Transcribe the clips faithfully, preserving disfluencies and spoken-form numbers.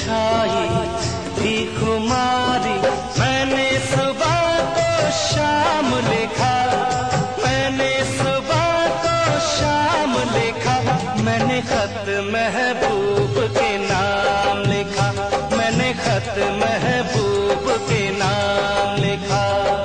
छाई थी खुमारी, मैंने सुबह को शाम लिखा, मैंने सुबह को शाम लिखा, मैंने खत महबूब के नाम लिखा, मैंने खत महबूब के नाम लिखा।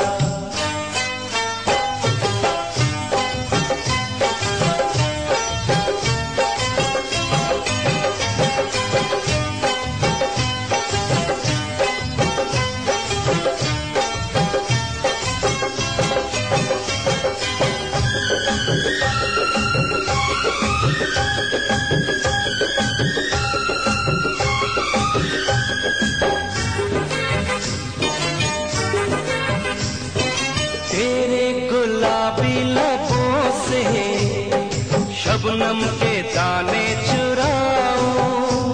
तेरे गुलाबी लबों से शबनम के दाने चुराऊं,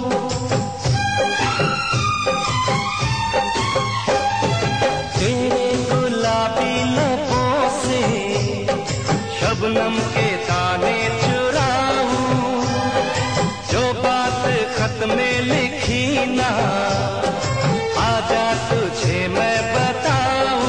तेरे गुलाबी लबों से शबनम के दाने चुराऊं, जो बात खत में लिखी ना आजा तुझे मैं बताऊं।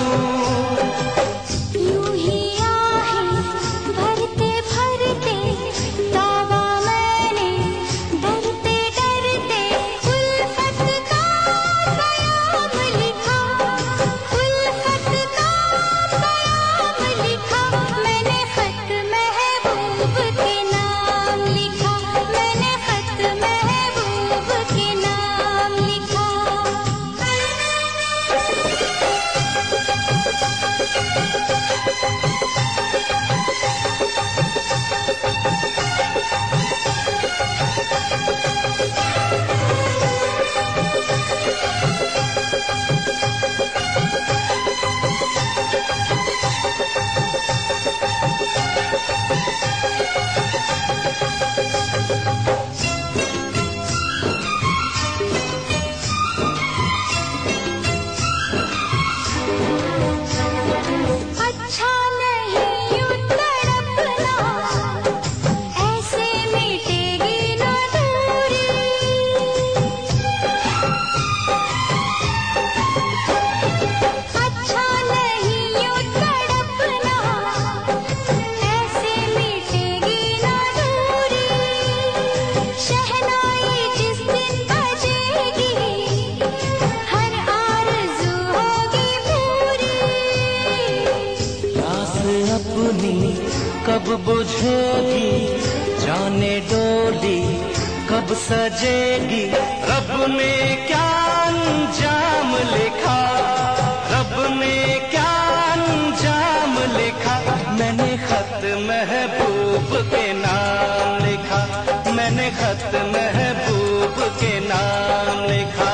अपनी कब बुझेगी, जाने डोली कब सजेगी, रब ने क्या अंजाम लिखा, रब ने क्या अंजाम लिखा, मैंने खत महबूब के नाम लिखा, मैंने खत महबूब के नाम लिखा।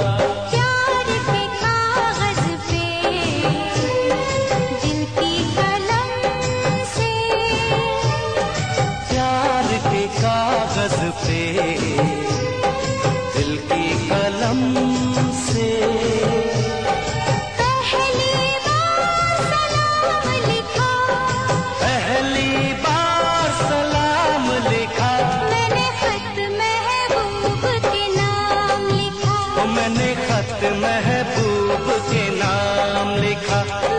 कागज पे दिल की कलम से पहली बार सलाम लिखा, पहली बार सलाम लिखा, मैंने खत महबूब के नाम लिखा, मैंने खत महबूब के नाम लिखा।